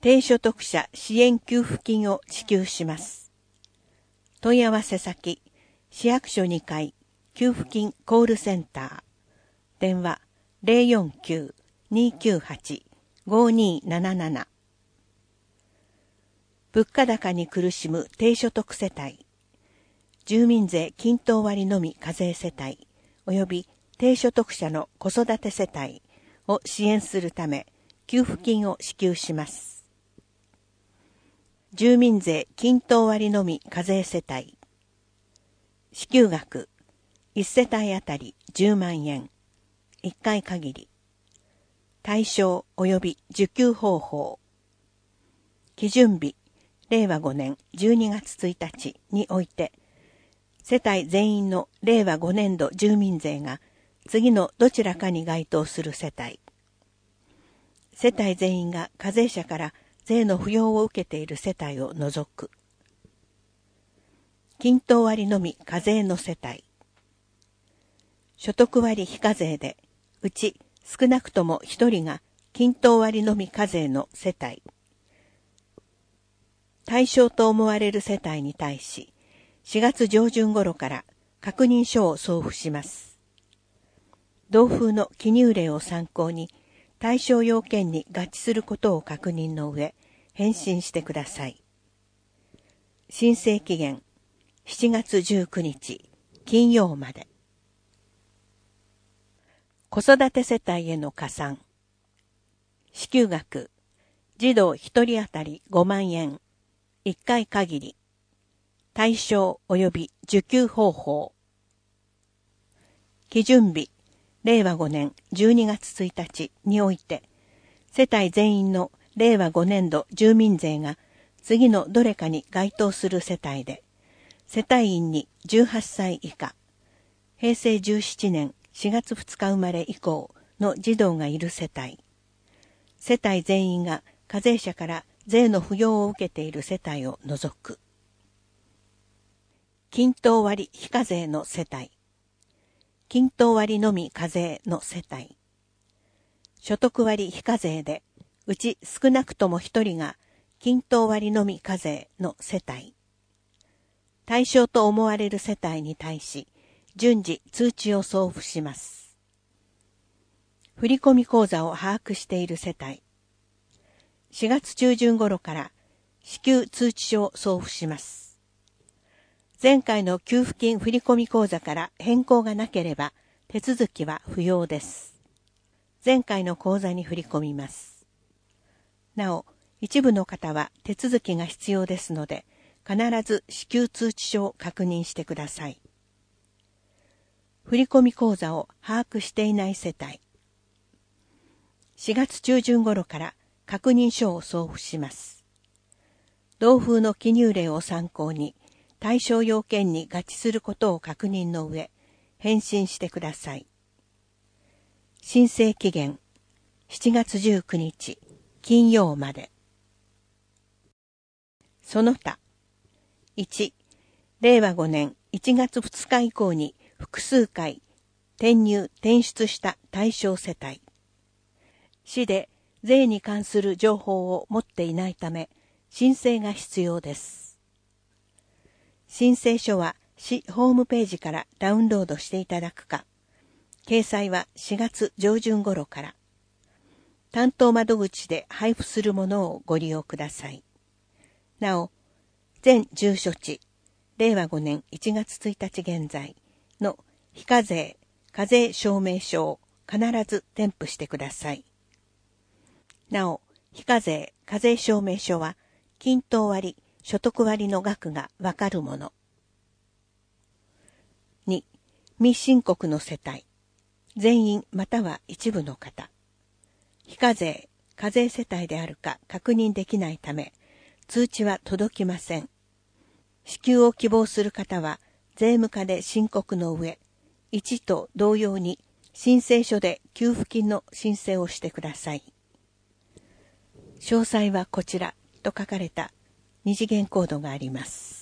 低所得者支援給付金を支給します。問い合わせ先、市役所2階、給付金コールセンター。電話049-298-5277。物価高に苦しむ低所得世帯、住民税均等割のみ課税世帯、及び低所得者の子育て世帯を支援するため、給付金を支給します。住民税均等割のみ課税世帯。支給額、1世帯あたり10万円。1回限り。対象及び受給方法。基準日、令和5年12月1日において、世帯全員の令和5年度住民税が次のどちらかに該当する世帯。世帯全員が課税者から税の扶養を受けている世帯を除く。均等割のみ課税の世帯。所得割非課税で、うち少なくとも1人が均等割のみ課税の世帯。対象と思われる世帯に対し、4月上旬頃から確認書を送付します。同封の記入例を参考に、対象要件に合致することを確認の上、返信してください。申請期限、7月19日、金曜まで。子育て世帯への加算。支給額、児童1人当たり5万円、1回限り。対象及び受給方法。基準日、令和5年12月1日において、世帯全員の令和5年度住民税が次のどれかに該当する世帯で、世帯員に18歳以下、平成17年4月2日生まれ以降の児童がいる世帯、世帯全員が課税者から税の扶養を受けている世帯を除く。均等割非課税の世帯、均等割のみ課税の世帯、所得割非課税で、うち少なくとも1人が均等割のみ課税の世帯、対象と思われる世帯に対し、順次通知を送付します。振込口座を把握している世帯、4月中旬頃から支給通知書を送付します。前回の給付金振込口座から変更がなければ手続きは不要です。前回の口座に振り込みます。なお、一部の方は手続きが必要ですので、必ず支給通知書を確認してください。振込口座を把握していない世帯。4月中旬頃から確認書を送付します。同封の記入例を参考に、対象要件に合致することを確認の上、返信してください。申請期限、7月19日、金曜まで。その他、1、令和5年1月2日以降に複数回転入・転出した対象世帯。市で税に関する情報を持っていないため、申請が必要です。申請書は市ホームページからダウンロードしていただくか、掲載は4月上旬頃から、担当窓口で配布するものをご利用ください。なお、全住所地、令和5年1月1日現在の非課税、課税証明書を必ず添付してください。なお、非課税、課税証明書は、均等割、所得割の額がわかるもの。2、未申告の世帯。全員または一部の方。非課税、課税世帯であるか確認できないため、通知は届きません。支給を希望する方は、税務課で申告の上、1と同様に申請書で給付金の申請をしてください。詳細はこちらと書かれた二次元コードがあります。